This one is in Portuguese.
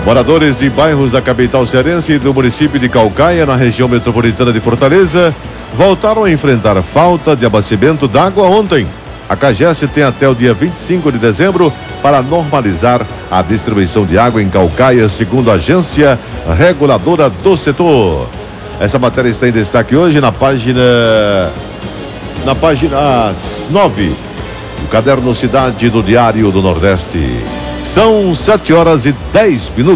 Moradores de bairros da capital cearense e do município de Caucaia, na região metropolitana de Fortaleza, voltaram a enfrentar falta de abastecimento d'água ontem. A CAGES tem até o dia 25 de dezembro para normalizar a distribuição de água em Caucaia, segundo a agência reguladora do setor. Essa matéria está em destaque hoje na página 9 do Caderno Cidade do Diário do Nordeste. São 7h10.